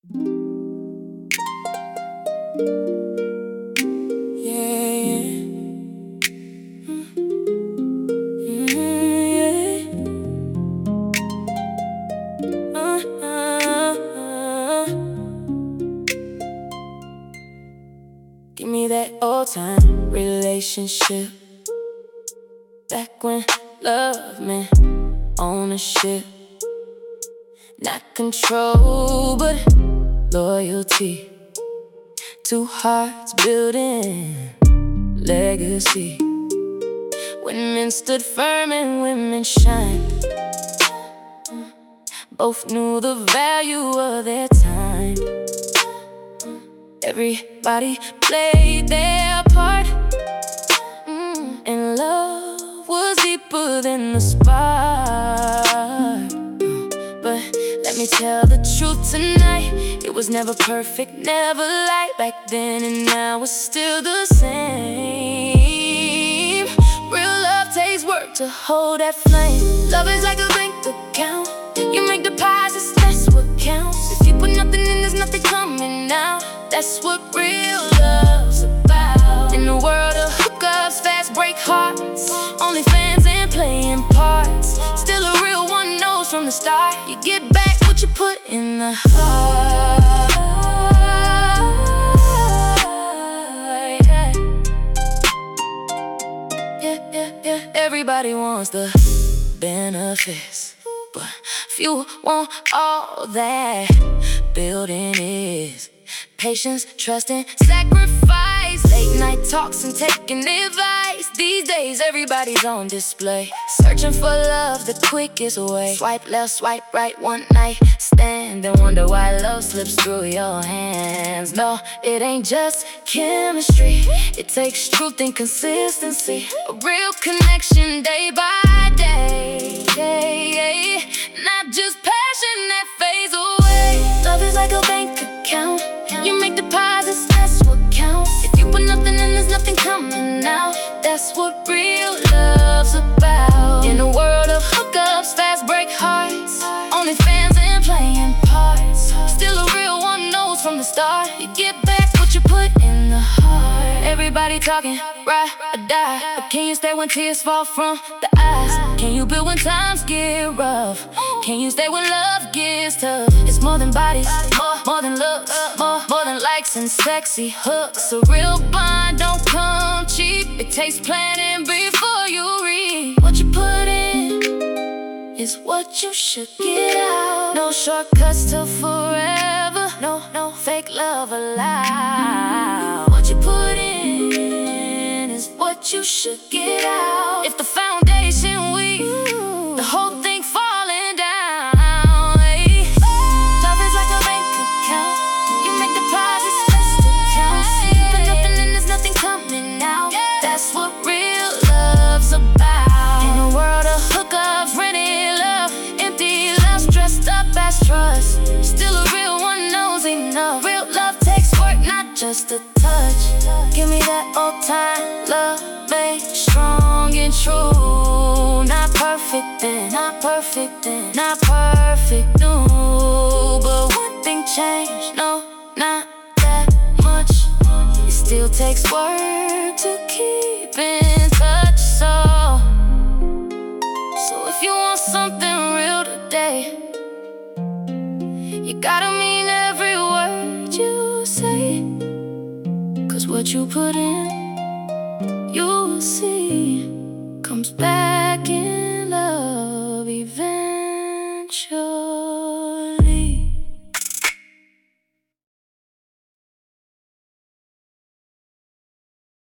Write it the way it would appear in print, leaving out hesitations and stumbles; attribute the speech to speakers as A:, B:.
A: Give me that old-time relationship, back when love meant ownership, not control but loyalty. Two hearts building legacy. Women stood firm and women shine. Both knew the value of their time. Everybody played their part, and love was deeper than the spark. But let me tell the truth tonight, it was never perfect, never light. Back then and now it's still the same. Real love takes work to hold that flame. Love is like a bank account. You make deposits, that's what counts. If you put nothing in, there's nothing coming out. That's what real love's about. In the world of hookups, fast break hearts, only fans and playing parts. Still a real one knows from the start, you get back what you put in the heart. Yeah. Everybody wants the benefits, but few want all that building is. Patience, trust, and sacrifice. Late night talks and taking advice. These days everybody's on display, searching for love the quickest way. Swipe left, swipe right, one night stand, and wonder why love slips through your hands. No, it ain't just chemistry, it takes truth and consistency. A real connection day by day. Not just passion that fades away. Love is like a bank account. You make deposits, that's what counts. If you put nothing in, there's nothing coming out. That's what real love's about. In a world of hookups, fast break hearts, only fans and playing parts. Still a real one knows from the start, you get back what you put in the heart. Everybody talking, ride or die, but can you stay when tears fall from the eyes? Can you build when times get rough? Can you stay when love gets tough? It's more than bodies, more than looks, more than likes and sexy hooks. A real bond don't come cheap, it takes planning before you reap. What you put in is what you should get out. No shortcuts to forever, no fake love allowed. What you put in is what you should get out. If the foundation weak, the whole thing falling down. Love is like a bank account. You make deposits, that's what counts. But nothing in, there's nothing coming out. That's what real love's about. In a world of hookups, rented love, empty love, dressed up as trust. Still a real one knows enough. Real love takes work, not just a touch. Give me that old time love, made strong and true. Not perfect then, not perfect then, not perfect, no. But one thing changed, no, not that much. It still takes work to keep in touch. So if you want something real today, you gotta mean every word you say. Cause what you put in, you'll see, comes back.